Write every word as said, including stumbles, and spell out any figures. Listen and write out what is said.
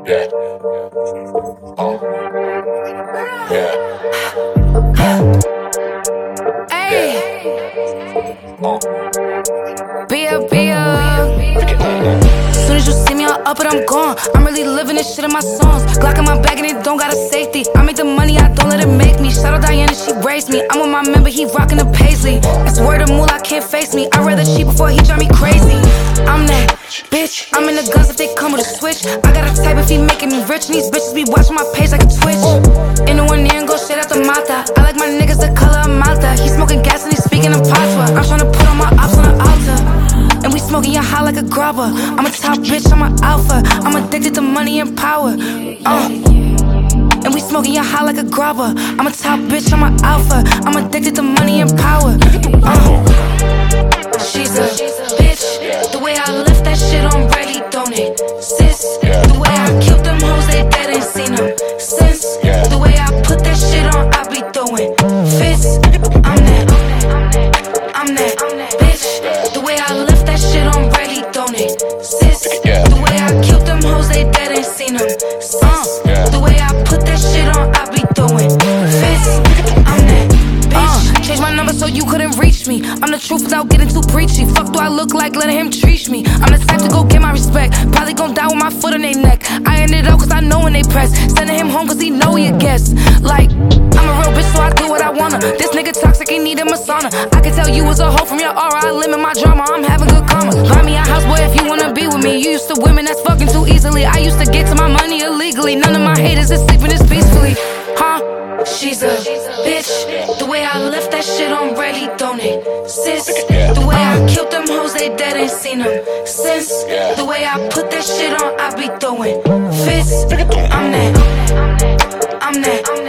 Yeah. Uh. Yeah. Hey. Uh. Be up, be up. Soon as you see me, I'm up and I'm gone. I'm really living this shit in my songs. Glock in my bag and it don't got a safety. I make the money, I don't let it make me. Shout out Diana, she raised me. I'm with my member, he rockin' the paisley. It's word of moolah, can't face me. I'd rather cheat before he drive me crazy. I'm that bitch, I'm in the guns if they come with a switch. I got a type if he making me rich. And these bitches be watching my page like a Twitch. In the one ear and go straight out the mata. I like my niggas the color of Malta. He smoking gas and he speaking in patois. I'm tryna put on my ops on the altar. And we smoking your high like a grubber. I'm a top bitch, I'm an alpha. I'm addicted to money and power. Uh. And we smoking your high like a grubber. I'm a top bitch, I'm an alpha. I'm addicted to money and power. Uh. She's a bitch. The way I lift that shit on ready, don't it? Sis. The way I killed them hoes, they dead ain't seen them since. The way I put that shit on, I be throwing fists. I'm that, I'm that, I'm that bitch. The way I lift that shit on ready, don't it? Sis. The way I killed them hoes, they dead ain't seen them since. The way I put that shit on, I be throwing fists. I'm that bitch. Uh, change my number so you couldn't reach me. I'm the truth without getting too preachy. Fuck do I look like letting him treat me? I'm the type to go get my respect. Probably gon' die with my foot on their neck. I ended up cause I know when they press. Sending him home cause he know he a guest. Like, I'm a real bitch so I do what I wanna. This nigga toxic, he need a sauna. I can tell you was a hoe from your aura. I limit my drama, I'm having good karma. Buy me a house, boy, if you wanna be with me. You used to women that's fucking too easily. I used to get to my money illegally. None of my haters is sleeping this peacefully. Huh? She's a bitch. The way I lift that shit on ready, don't it? Sis. The way I killed them hoes, they dead ain't seen them since. The way I put that shit on, I be throwing fists. I'm that, I'm that,